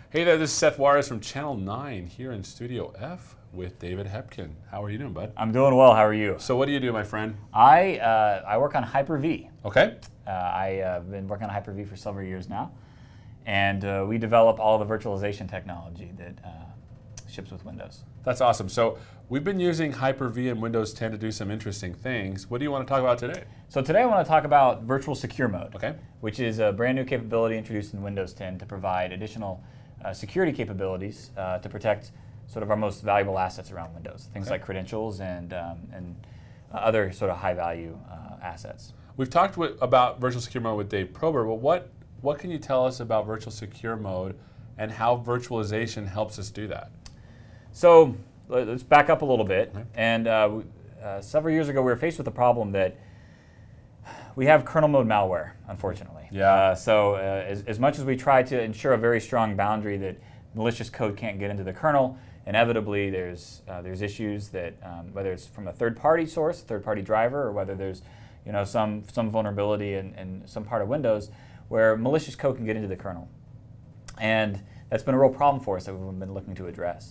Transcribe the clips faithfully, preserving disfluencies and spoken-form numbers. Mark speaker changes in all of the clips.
Speaker 1: Hey there, this is Seth Juarez from Channel nine here in Studio F with David Hepkin. How are you doing, bud?
Speaker 2: I'm doing well. How are you?
Speaker 1: So what do you do, my friend?
Speaker 2: I uh, I work on Hyper-V.
Speaker 1: Okay.
Speaker 2: Uh, I've uh, been working on Hyper-V for several years now, and uh, we develop all the virtualization technology that uh, ships with Windows.
Speaker 1: That's awesome. So we've been using Hyper-V and Windows ten to do some interesting things. What do you want to talk about today?
Speaker 2: So today I want to talk about Virtual Secure Mode,
Speaker 1: Okay.
Speaker 2: which is a brand new capability introduced in Windows ten to provide additional uh, security capabilities uh, to protect sort of our most valuable assets around Windows, things
Speaker 1: Okay.
Speaker 2: like credentials and um, and uh, other sort of high value uh, assets.
Speaker 1: We've talked with, about Virtual Secure Mode with Dave Prober, but what, what can you tell us about Virtual Secure Mode and how virtualization helps us do that?
Speaker 2: So let's back up a little bit.
Speaker 1: Okay.
Speaker 2: And uh, we- uh, several years ago, we were faced with the problem that we have kernel mode malware, unfortunately.
Speaker 1: Yeah.
Speaker 2: Uh, so uh, as, as much as we try to ensure a very strong boundary that malicious code can't get into the kernel, inevitably there's uh, there's issues that um, whether it's from a third-party source, third-party driver, or whether there's you know some some vulnerability in, in some part of Windows where malicious code can get into the kernel, and that's been a real problem for us that we've been looking to address.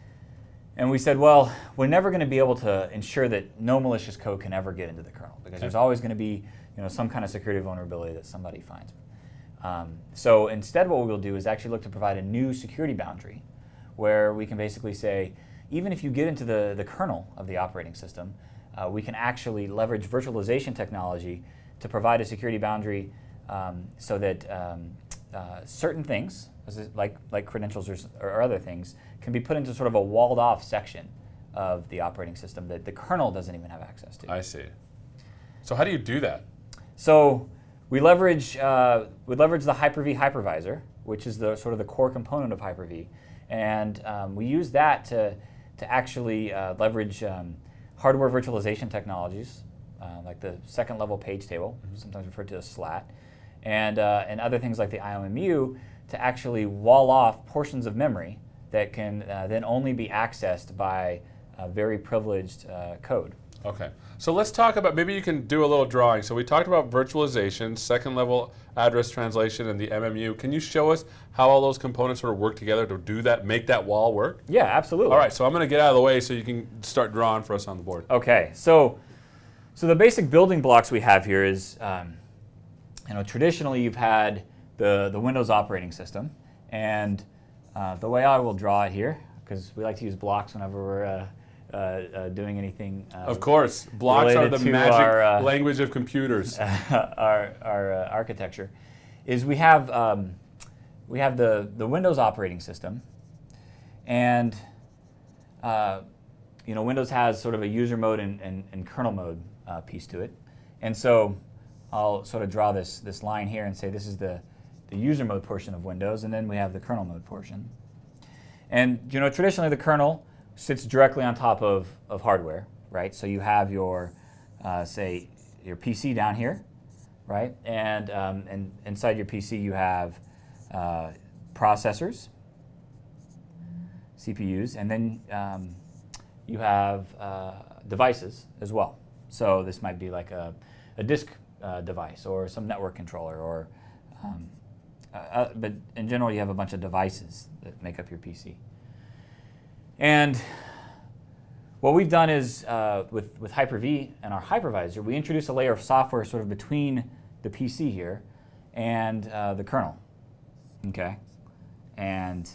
Speaker 2: And we said, well, we're never going to be able to ensure that no malicious code can ever get into the kernel because
Speaker 1: Okay.
Speaker 2: there's always going to be you know, some kind of security vulnerability that somebody finds. Um, so instead what we'll do is actually look to provide a new security boundary where we can basically say, even if you get into the, the kernel of the operating system, uh, we can actually leverage virtualization technology to provide a security boundary um, so that um, uh, certain things, like, like credentials or, or other things, can be put into sort of a walled off section of the operating system that the kernel doesn't even have access to.
Speaker 1: I see. So how do you do that?
Speaker 2: So we leverage uh, we leverage the Hyper-V hypervisor, which is the sort of the core component of Hyper-V, and um, we use that to to actually uh, leverage um, hardware virtualization technologies, uh, like the second level page table, mm-hmm. sometimes referred to as SLAT, and uh, and other things like the I O M U to actually wall off portions of memory that can uh, then only be accessed by uh, very privileged uh, code.
Speaker 1: Okay, so let's talk about, maybe you can do a little drawing. So we talked about virtualization, second level address translation, and the M M U. Can you show us how all those components sort of work together to do that, make that wall work?
Speaker 2: Yeah, absolutely.
Speaker 1: All right, so I'm going to get out of the way so you can start drawing for us on the board.
Speaker 2: Okay, so so the basic building blocks we have here is, um, you know, traditionally you've had the, the Windows operating system, and uh, the way I will draw it here, because we like to use blocks whenever we're uh, uh, uh, doing anything. Uh,
Speaker 1: Of course, blocks are the
Speaker 2: related to
Speaker 1: magic
Speaker 2: our, uh,
Speaker 1: language of computers.
Speaker 2: our our uh, architecture, is we have um, we have the the Windows operating system, and uh, you know Windows has sort of a user mode and, and, and kernel mode uh, piece to it, and so I'll sort of draw this this line here and say this is the the user mode portion of Windows, and then we have the kernel mode portion. And you know traditionally the kernel sits directly on top of, of hardware, right? So you have your, uh, say, your P C down here, right? And, um, and inside your P C you have uh, processors, C P Us, and then um, you have uh, devices as well. So this might be like a, a disk uh, device or some network controller, or, um, uh, uh, but in general you have a bunch of devices that make up your P C. And what we've done is, uh, with, with Hyper-V and our hypervisor, we introduce a layer of software sort of between the P C here and uh, the kernel. Okay? And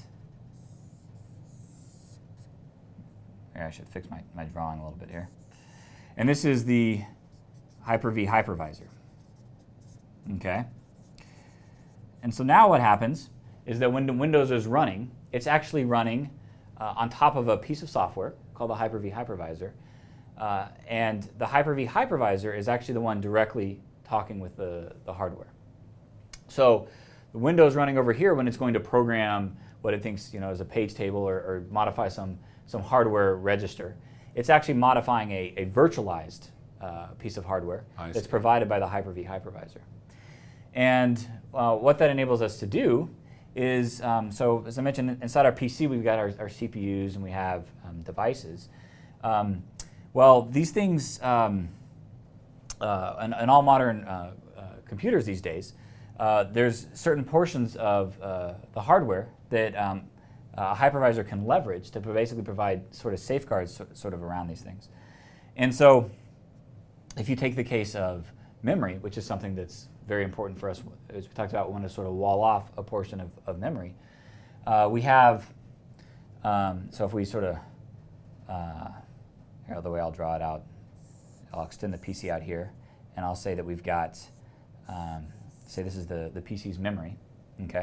Speaker 2: here, I should fix my, my drawing a little bit here. And this is the Hyper-V hypervisor. Okay? And so now what happens is that when Windows is running, it's actually running Uh, on top of a piece of software called the Hyper-V hypervisor. Uh, and the Hyper-V hypervisor is actually the one directly talking with the, the hardware. So the Windows running over here, when it's going to program what it thinks you know, is a page table or, or modify some, some hardware register, it's actually modifying a, a virtualized uh, piece of hardware
Speaker 1: I
Speaker 2: that's
Speaker 1: see.
Speaker 2: provided by the Hyper-V hypervisor. And uh, what that enables us to do is, um, so as I mentioned, inside our P C we've got our, our C P Us and we have um, devices. Um, well, these things, um, uh, and, and all modern uh, uh, computers these days, uh, there's certain portions of uh, the hardware that um, a hypervisor can leverage to basically provide sort of safeguards so, sort of around these things. And so if you take the case of memory, which is something that's very important for us, as we talked about, we want to sort of wall off a portion of, of memory. Uh, we have, um, so if we sort of, uh, here, the way I'll draw it out, I'll extend the P C out here, and I'll say that we've got, um, say this is the, the P C's memory, okay?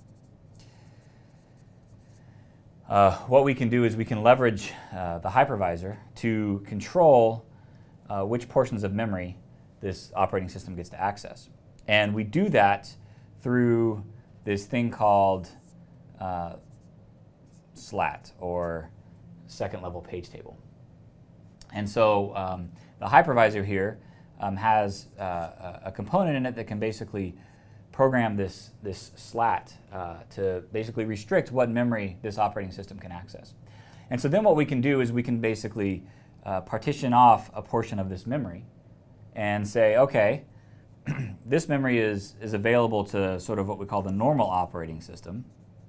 Speaker 2: Uh, what we can do is we can leverage uh, the hypervisor to control uh, which portions of memory this operating system gets to access. And we do that through this thing called uh, SLAT, or second level page table. And so um, the hypervisor here um, has uh, a component in it that can basically program this, this SLAT uh, to basically restrict what memory this operating system can access. And so then what we can do is we can basically uh, partition off a portion of this memory and say, okay, this memory is, is available to sort of what we call the normal operating system.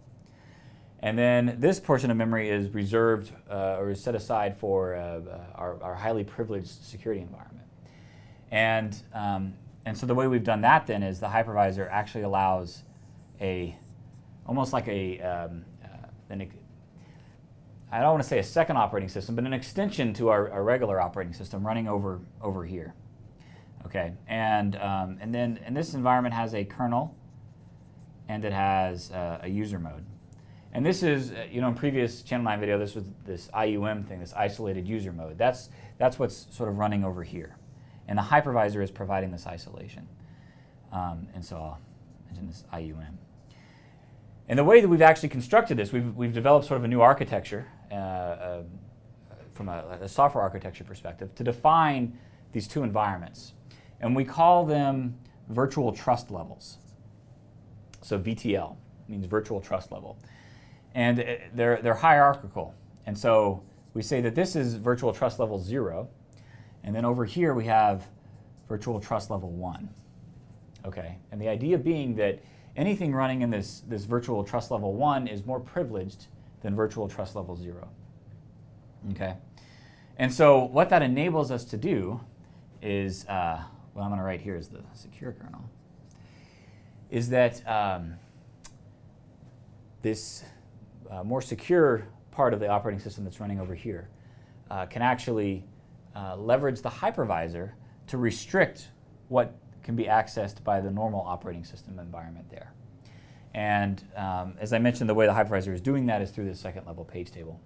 Speaker 2: And then this portion of memory is reserved uh, or is set aside for uh, uh, our, our highly privileged security environment. And, um, and so the way we've done that then is the hypervisor actually allows a, almost like a, um, uh, an, I don't want to say a second operating system, but an extension to our, our regular operating system running over, over here. Okay, and, um, and then and this environment has a kernel, and it has uh, a user mode. And this is, uh, you know, in previous Channel nine video, this was this I U M thing, this isolated user mode. That's, that's what's sort of running over here. And the hypervisor is providing this isolation. Um, and so I'll mention this I U M. And the way that we've actually constructed this, we've, we've developed sort of a new architecture uh, uh, from a, a software architecture perspective to define these two environments. And we call them virtual trust levels. So V T L means virtual trust level. And they're, they're hierarchical. And so we say that this is virtual trust level zero. And then over here we have virtual trust level one. Okay. And the idea being that anything running in this, this virtual trust level one is more privileged than virtual trust level zero. Okay. And so what that enables us to do is, uh, what I'm going to write here is the secure kernel, is that um, this uh, more secure part of the operating system that's running over here uh, can actually uh, leverage the hypervisor to restrict what can be accessed by the normal operating system environment there. And um, as I mentioned, the way the hypervisor is doing that is through this second level page table.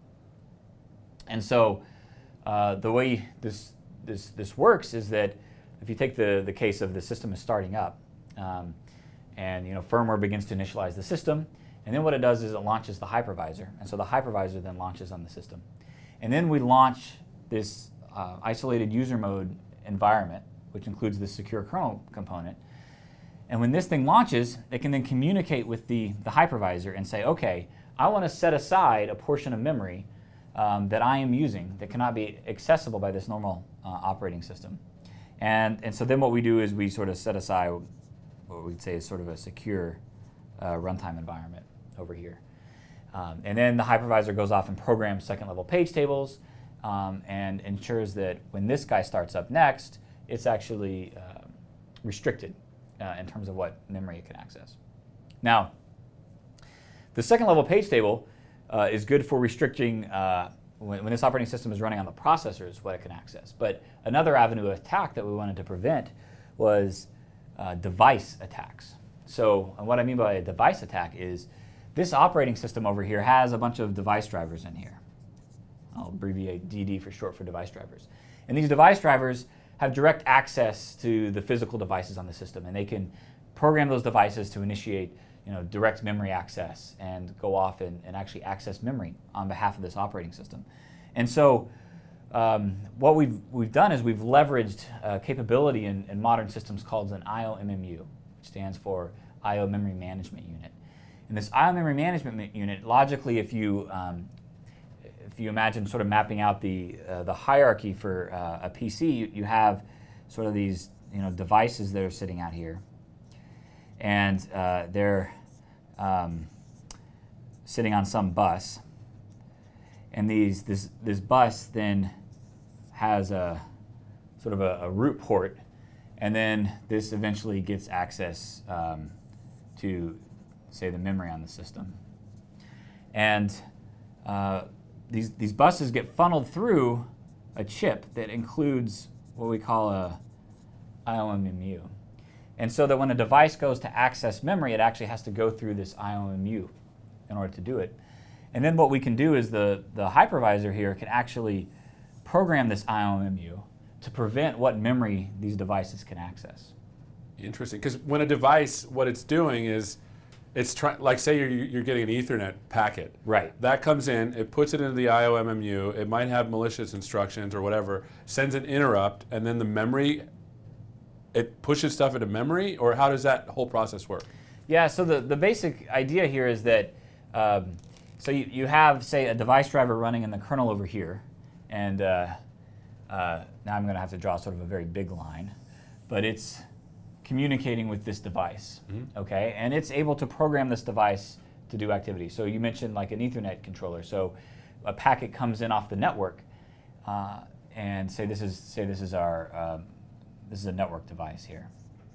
Speaker 2: And so uh, the way this, this, this works is that if you take the, the case of the system is starting up, um, and you know, firmware begins to initialize the system, and then what it does is it launches the hypervisor, and so the hypervisor then launches on the system. And then we launch this uh, isolated user mode environment, which includes the secure kernel component. And when this thing launches, it can then communicate with the, the hypervisor and say, okay, I want to set aside a portion of memory um, that I am using that cannot be accessible by this normal uh, operating system. And, and so then what we do is we sort of set aside what we'd say is sort of a secure uh, runtime environment over here. Um, and then the hypervisor goes off and programs second level page tables um, and ensures that when this guy starts up next, it's actually uh, restricted uh, in terms of what memory it can access. Now, the second level page table uh, is good for restricting uh, when, when this operating system is running on the processors what it can access. But another avenue of attack that we wanted to prevent was uh, device attacks. So and what I mean by a device attack is this operating system over here has a bunch of device drivers in here. I'll abbreviate D D for short for device drivers. And these device drivers have direct access to the physical devices on the system, and they can program those devices to initiate you know, direct memory access and go off and, and actually access memory on behalf of this operating system. And so um, what we've, we've done is we've leveraged a capability in, in modern systems called an I O M M U, which stands for I O Memory Management Unit. And this I O Memory Management Unit, logically, if you um, if you imagine sort of mapping out the uh, the hierarchy for uh, a P C, you, you have sort of these you know devices that are sitting out here. and uh, they're um, sitting on some bus. And these this this bus then has a sort of a, a root port, and then this eventually gets access um, to, say, the memory on the system. And uh, these these buses get funneled through a chip that includes what we call a I O M M U. And so that when a device goes to access memory, it actually has to go through this I O M M U in order to do it. And then what we can do is the, the hypervisor here can actually program this I O M M U to prevent what memory these devices can access.
Speaker 1: Interesting, because when a device, what it's doing is, it's trying, like say you're, you're getting an Ethernet packet.
Speaker 2: Right.
Speaker 1: That comes in, it puts it into the I O M M U, it might have malicious instructions or whatever, sends an interrupt, and then the memory, it pushes stuff into memory, or how does that whole process work?
Speaker 2: Yeah, so the, the basic idea here is that, um, so you, you have, say, a device driver running in the kernel over here, and uh, uh, now I'm going to have to draw sort of a very big line, but it's communicating with this device, mm-hmm. okay? And it's able to program this device to do activity. So you mentioned like an Ethernet controller. So a packet comes in off the network, uh, and say this is say this is our um, this is a network device here.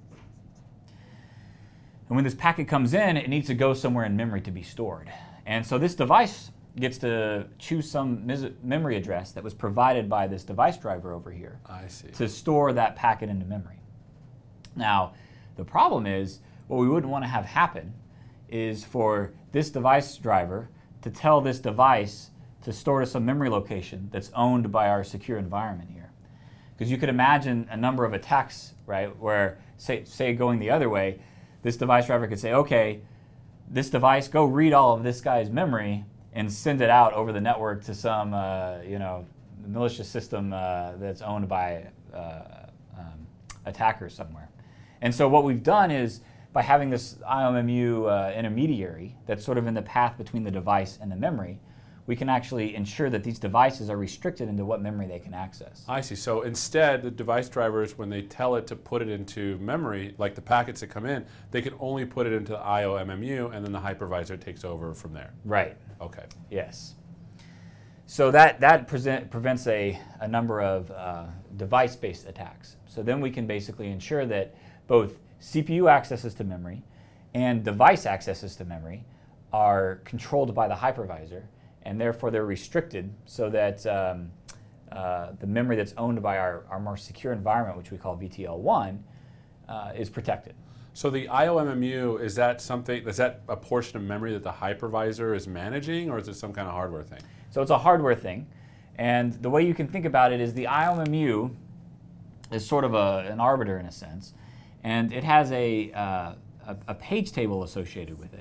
Speaker 2: And when this packet comes in, it needs to go somewhere in memory to be stored. And so this device gets to choose some mis- memory address that was provided by this device driver over here.
Speaker 1: I see.
Speaker 2: To store that packet into memory. Now, the problem is, what we wouldn't want to have happen is for this device driver to tell this device to store to some memory location that's owned by our secure environment here. Because you could imagine a number of attacks, right, where, say, say going the other way, this device driver could say, okay, this device, go read all of this guy's memory and send it out over the network to some, uh, you know, malicious system uh, that's owned by uh, um, attackers somewhere. And so what we've done is, by having this I O M M U uh, intermediary that's sort of in the path between the device and the memory, we can actually ensure that these devices are restricted into what memory they can access.
Speaker 1: I see. So instead, the device drivers, when they tell it to put it into memory, like the packets that come in, they can only put it into the I O M M U, and then the hypervisor takes over from there.
Speaker 2: Right.
Speaker 1: Okay.
Speaker 2: Yes. So that, that present, prevents a, a number of uh, device-based attacks. So then we can basically ensure that both C P U accesses to memory and device accesses to memory are controlled by the hypervisor, and therefore they're restricted so that um, uh, the memory that's owned by our, our more secure environment, which we call V T L one, uh, is protected.
Speaker 1: So the I O M M U, is that something, is that a portion of memory that the hypervisor is managing, or is it some kind of hardware thing?
Speaker 2: So it's a hardware thing, and the way you can think about it is the I O M M U is sort of a, an arbiter in a sense, and it has a, uh, a, a page table associated with it.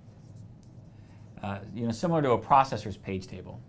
Speaker 2: Uh, you know, similar to a processor's page table.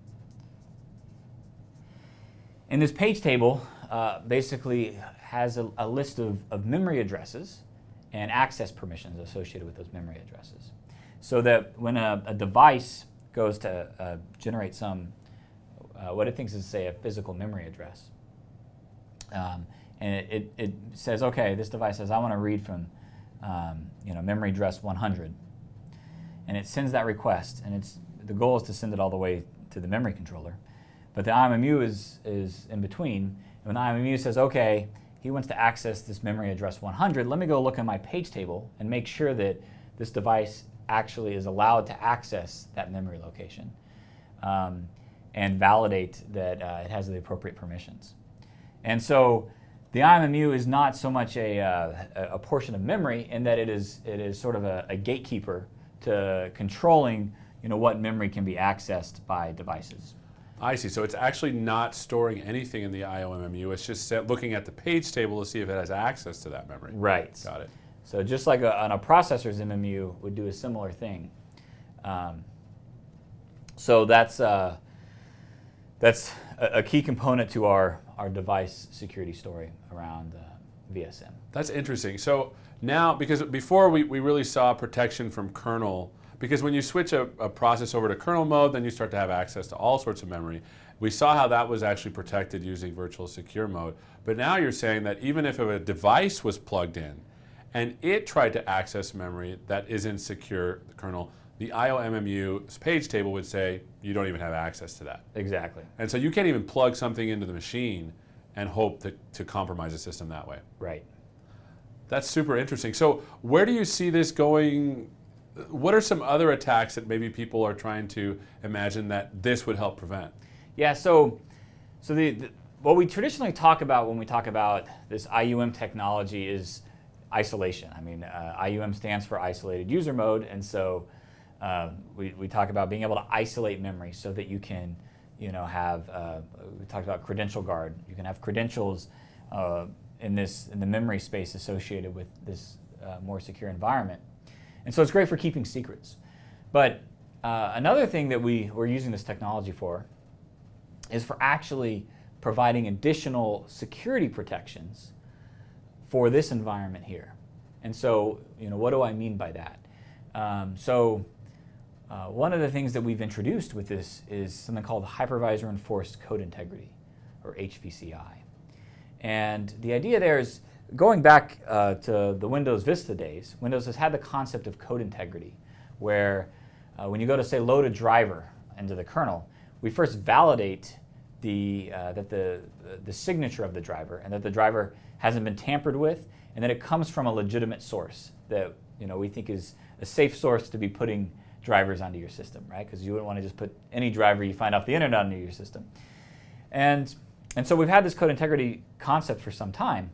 Speaker 2: And this page table uh, basically has a, a list of, of memory addresses and access permissions associated with those memory addresses. So that when a, a device goes to uh, generate some, uh, what it thinks is, say, a physical memory address, um, and it, it, it says, okay, this device says, I want to read from um, you know, memory address one hundred. And it sends that request, and it's the goal is to send it all the way to the memory controller. But the I O M M U is, is in between. And when the I O M M U says, okay, he wants to access this memory address one hundred, let me go look at my page table and make sure that this device actually is allowed to access that memory location, um, and validate that uh, it has the appropriate permissions. And so the I O M M U is not so much a, uh, a portion of memory in that it is, it is sort of a, a gatekeeper to controlling, you know, what memory can be accessed by devices.
Speaker 1: I see. So it's actually not storing anything in the I O M M U. It's just set, looking at the page table to see if it has access to that memory.
Speaker 2: Right.
Speaker 1: Got it.
Speaker 2: So just like a, on a processor's M M U would do a similar thing. Um, so that's uh, that's a, a key component to our, our device security story around uh, V S M.
Speaker 1: That's interesting. So now, because before we, we really saw protection from kernel, because when you switch a, a process over to kernel mode, then you start to have access to all sorts of memory. We saw how that was actually protected using virtual secure mode. But now you're saying that even if a device was plugged in and it tried to access memory that isn't secure, the kernel, the I O M M U page table would say, you don't even have access to that.
Speaker 2: Exactly.
Speaker 1: And so you can't even plug something into the machine and hope to, to compromise the system that way.
Speaker 2: Right.
Speaker 1: That's super interesting. So where do you see this going? What are some other attacks that maybe people are trying to imagine that this would help prevent?
Speaker 2: Yeah, so so the, the what we traditionally talk about when we talk about this I U M technology is isolation. I mean, uh, I U M stands for isolated user mode, and so uh, we, we talk about being able to isolate memory so that you can, you know, have, uh, we talked about credential guard. You can have credentials uh, in this in the memory space associated with this uh, more secure environment. And so it's great for keeping secrets. But uh, another thing that we, we're using this technology for is for actually providing additional security protections for this environment here. And so, you know, what do I mean by that? Um, so uh, one of the things that we've introduced with this is something called Hypervisor Enforced Code Integrity, or H V C I. And the idea there is, going back uh, to the Windows Vista days, Windows has had the concept of code integrity, where uh, when you go to, say, load a driver into the kernel, we first validate the, uh, that the, the signature of the driver and that the driver hasn't been tampered with, and that it comes from a legitimate source that, you know, we think is a safe source to be putting drivers onto your system, right? Because you wouldn't want to just put any driver you find off the internet onto your system. And, and so we've had this code integrity concept for some time.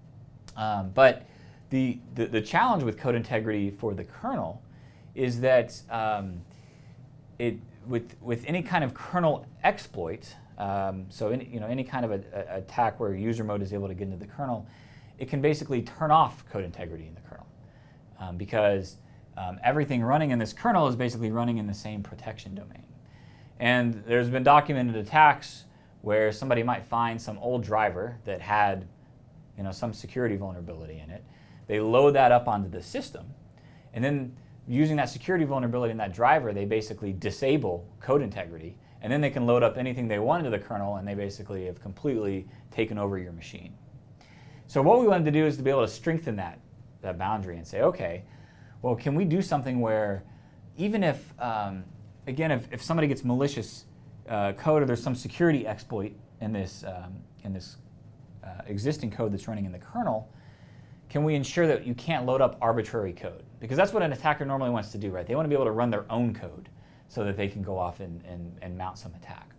Speaker 2: Um, but the, the, the challenge with code integrity for the kernel is that um, it, with, with any kind of kernel exploit, um, so any, you know, any kind of a, a attack where user mode is able to get into the kernel, it can basically turn off code integrity in the kernel um, because um, everything running in this kernel is basically running in the same protection domain. And there's been documented attacks where somebody might find some old driver that had, you know, some security vulnerability in it. They load that up onto the system, and then using that security vulnerability in that driver, they basically disable code integrity, and then they can load up anything they want into the kernel, and they basically have completely taken over your machine. So what we wanted to do is to be able to strengthen that, that boundary and say, okay, well, can we do something where even if, um, again, if, if somebody gets malicious uh, code or there's some security exploit in this, um, in this Uh, existing code that's running in the kernel, can we ensure that you can't load up arbitrary code? Because that's what an attacker normally wants to do, right? They want to be able to run their own code so that they can go off and, and, and mount some attack.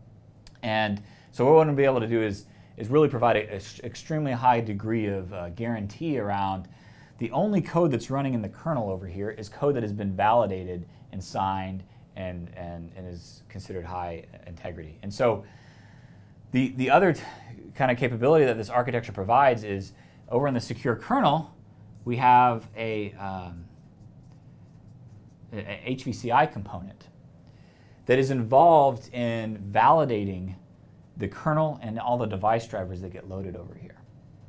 Speaker 2: And so what we want to be able to do is, is really provide an extremely high degree of uh, guarantee around the only code that's running in the kernel over here is code that has been validated and signed and, and, and is considered high integrity. And so the, the other t- kind of capability that this architecture provides is over in the secure kernel, we have a, um, a H V C I component that is involved in validating the kernel and all the device drivers that get loaded over here.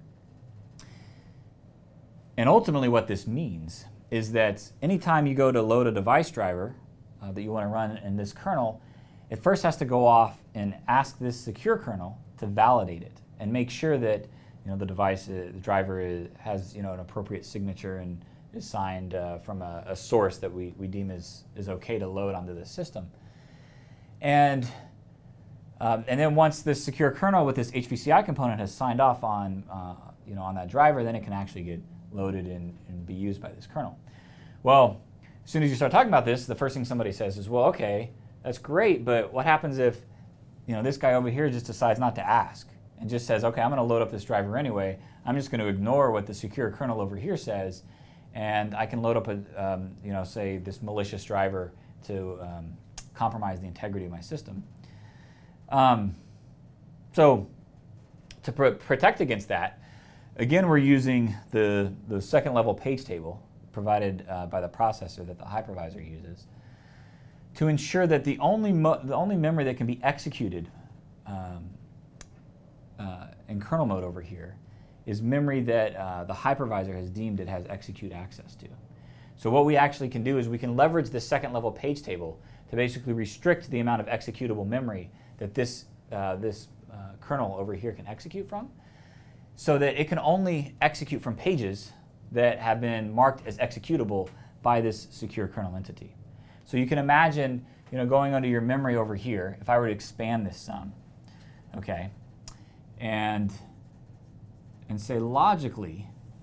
Speaker 2: And ultimately what this means is that anytime you go to load a device driver uh, that you want to run in this kernel, it first has to go off and ask this secure kernel to validate it and make sure that, you know, the device, uh, the driver is, has, you know, an appropriate signature and is signed uh, from a, a source that we, we deem is, is okay to load onto the system. And, um, and then once this secure kernel with this H V C I component has signed off on, uh, you know, on that driver, then it can actually get loaded and, and be used by this kernel. Well, as soon as you start talking about this, the first thing somebody says is, well, okay, that's great, but what happens if, you know, this guy over here just decides not to ask and just says, okay, I'm going to load up this driver anyway. I'm just going to ignore what the secure kernel over here says, and I can load up a, um, you know, say this malicious driver to um, compromise the integrity of my system. Um, so to pr- protect against that, again, we're using the, the second level page table provided uh, by the processor that the hypervisor uses to ensure that the only, mo- the only memory that can be executed um, uh, in kernel mode over here is memory that uh, the hypervisor has deemed it has execute access to. So what we actually can do is we can leverage this second level page table to basically restrict the amount of executable memory that this, uh, this uh, kernel over here can execute from, so that it can only execute from pages that have been marked as executable by this secure kernel entity. So you can imagine, you know, going under your memory over here, if I were to expand this some, okay, and and say logically,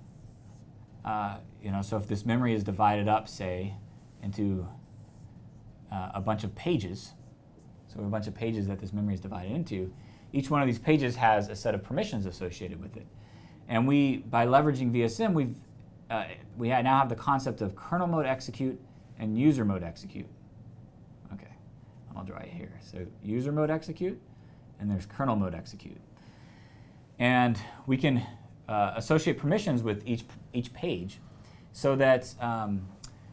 Speaker 2: uh, you know, so if this memory is divided up, say, into uh, a bunch of pages, so a bunch of pages that this memory is divided into, each one of these pages has a set of permissions associated with it. And we, by leveraging V S M, we've, uh, we now have the concept of kernel mode execute and user mode execute. Okay, I'll draw it here. So user mode execute, and there's kernel mode execute. And we can uh, associate permissions with each, each page so that um,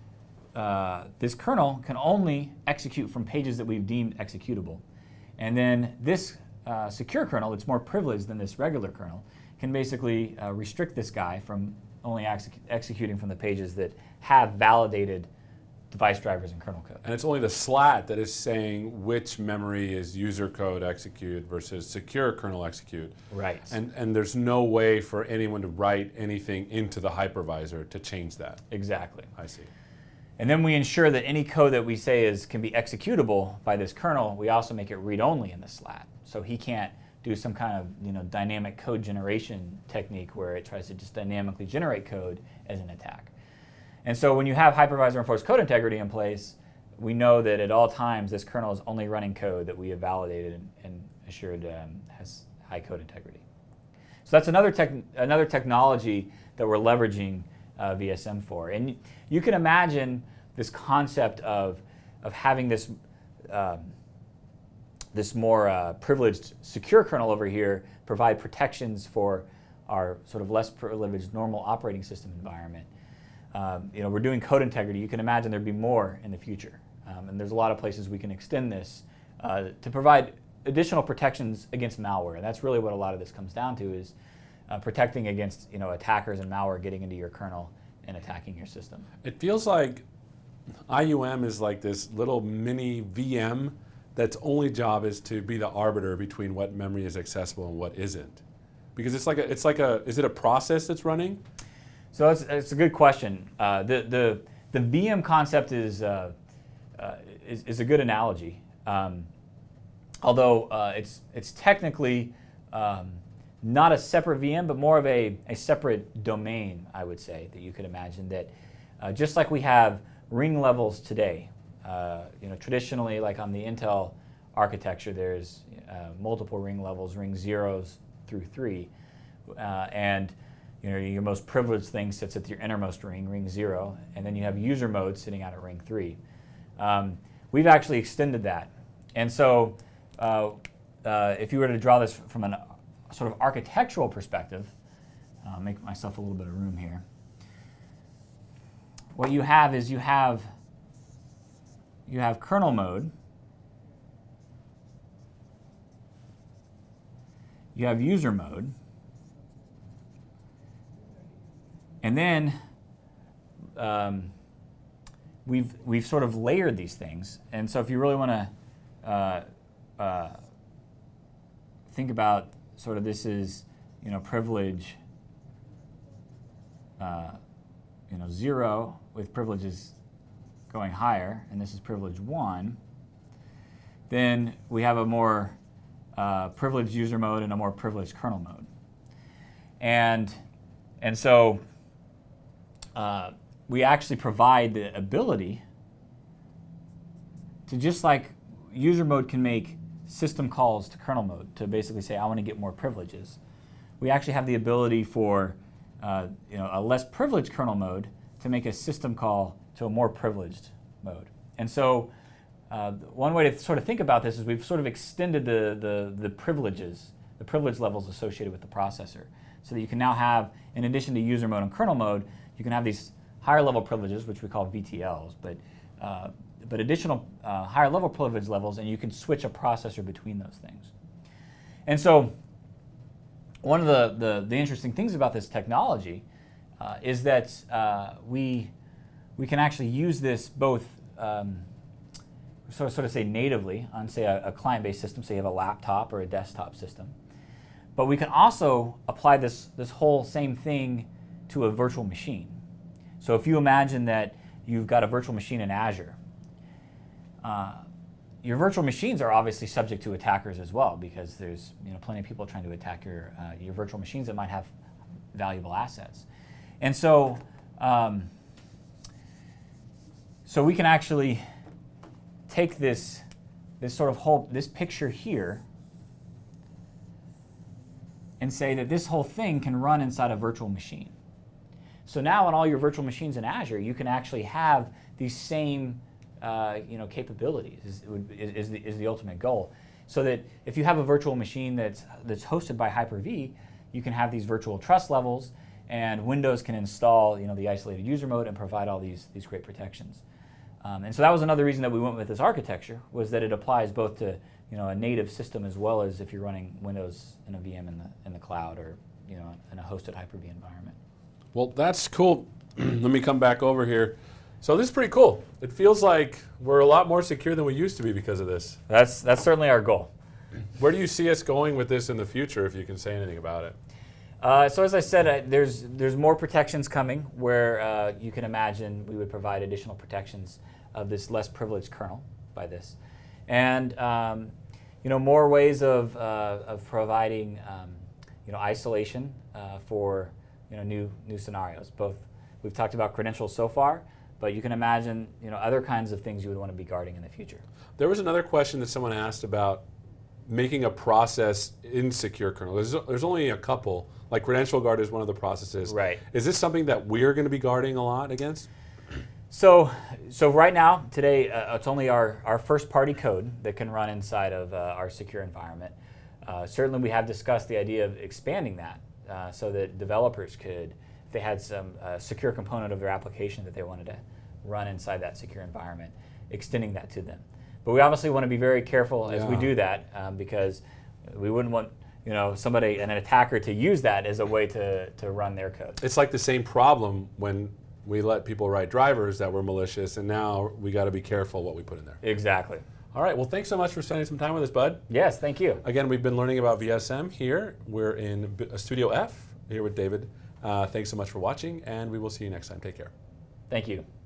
Speaker 2: uh, this kernel can only execute from pages that we've deemed executable. And then this uh, secure kernel, that's more privileged than this regular kernel, can basically uh, restrict this guy from only ex executing from the pages that have validated device drivers and kernel code.
Speaker 1: And it's only the slat that is saying which memory is user code execute versus secure kernel execute.
Speaker 2: Right.
Speaker 1: And, and there's no way for anyone to write anything into the hypervisor to change that.
Speaker 2: Exactly.
Speaker 1: I see.
Speaker 2: And then we ensure that any code that we say is can be executable by this kernel, we also make it read-only in the slat. So he can't do some kind of, you know, dynamic code generation technique where it tries to just dynamically generate code as an attack. And so when you have hypervisor enforced code integrity in place, we know that at all times this kernel is only running code that we have validated and, and assured um, has high code integrity. So that's another, tech, another technology that we're leveraging uh, V S M for. And you can imagine this concept of, of having this, um, this more uh, privileged secure kernel over here provide protections for our sort of less privileged normal operating system environment. Um, you know, we're doing code integrity. You can imagine there'd be more in the future. Um, and there's a lot of places we can extend this uh, to provide additional protections against malware. And that's really what a lot of this comes down to, is uh, protecting against, you know, attackers and malware getting into your kernel and attacking your system.
Speaker 1: It feels like I U M is like this little mini V M that's only job is to be the arbiter between what memory is accessible and what isn't. Because it's like a, it's like a, is it a process that's running?
Speaker 2: So it's, it's a good question. Uh, the, the, the V M concept is, uh, uh, is, is a good analogy. Um, although uh, it's, it's technically um, not a separate V M, but more of a, a separate domain, I would say, that you could imagine. That uh, just like we have ring levels today, uh, you know, traditionally, like on the Intel architecture, there's uh, multiple ring levels, ring zeros through three, uh, and you know, your most privileged thing sits at your innermost ring, ring zero, and then you have user mode sitting out at ring three. Um, we've actually extended that. And so uh, uh, if you were to draw this from a sort of architectural perspective, I'll make myself a little bit of room here. What you have is you have, you have kernel mode, you have user mode, and then um, we've, we've sort of layered these things. And so if you really want to uh, uh, think about sort of this is, you know, privilege, uh, you know, zero with privileges going higher, and this is privilege one, then we have a more uh, privileged user mode and a more privileged kernel mode. And, and so Uh, we actually provide the ability to, just like user mode can make system calls to kernel mode to basically say, I want to get more privileges. We actually have the ability for uh, you know, a less privileged kernel mode to make a system call to a more privileged mode. And so uh, one way to sort of think about this is we've sort of extended the, the, the privileges, the privilege levels associated with the processor, so that you can now have, in addition to user mode and kernel mode, you can have these higher level privileges, which we call V T Ls, but, uh, but additional uh, higher level privilege levels, and you can switch a processor between those things. And so one of the, the, the interesting things about this technology uh, is that uh, we, we can actually use this both um, sort, of, sort of say natively on, say, a, a client-based system, say you have a laptop or a desktop system. But we can also apply this, this whole same thing to a virtual machine. So if you imagine that you've got a virtual machine in Azure, uh, your virtual machines are obviously subject to attackers as well, because there's you know plenty of people trying to attack your uh, your virtual machines that might have valuable assets. And so um, so we can actually take this this sort of whole this picture here and say that this whole thing can run inside a virtual machine. So now on all your virtual machines in Azure, you can actually have these same uh, you know, capabilities is, is, is, the, is the ultimate goal. So that if you have a virtual machine that's, that's hosted by Hyper-V, you can have these virtual trust levels, and Windows can install you know, the isolated user mode and provide all these, these great protections. Um, and so that was another reason that we went with this architecture, was that it applies both to you know, a native system as well as if you're running Windows in a V M in the, in the cloud, or you know, in a hosted Hyper-V environment.
Speaker 1: Well, that's cool. Let me come back over here. So this is pretty cool. It feels like we're a lot more secure than we used to be because of this.
Speaker 2: That's, that's certainly our goal.
Speaker 1: Where do you see us going with this in the future, if you can say anything about it?
Speaker 2: Uh, so as I said, uh, there's, there's more protections coming, where uh, you can imagine we would provide additional protections of this less privileged kernel by this. And um, you know, more ways of, uh, of providing um, you know, isolation uh, for you know, new, new scenarios. Both, we've talked about credentials so far, but you can imagine you know, other kinds of things you would want to be guarding in the future.
Speaker 1: There was another question that someone asked about making a process in secure kernel. There's, there's only a couple, like Credential Guard is one of the processes.
Speaker 2: Right.
Speaker 1: Is this something that we're going to be guarding a lot against?
Speaker 2: So, so right now, today, uh, it's only our, our first party code that can run inside of uh, our secure environment. Uh, certainly we have discussed the idea of expanding that uh, so that developers could, if they had some uh, secure component of their application that they wanted to run inside that secure environment, extending that to them. But we obviously want to be very careful as
Speaker 1: yeah.
Speaker 2: we do that, um, because we wouldn't want you know, somebody, an attacker, to use that as a way to, to run their code.
Speaker 1: It's like the same problem when we let people write drivers that were malicious, and now we got to be careful what we put in there.
Speaker 2: Exactly.
Speaker 1: All right, well, thanks so much for spending some time with us, bud.
Speaker 2: Yes, thank you.
Speaker 1: Again, we've been learning about V S M here. We're in B- Studio F here with David. Uh, thanks so much for watching, and we will see you next time. Take care.
Speaker 2: Thank you.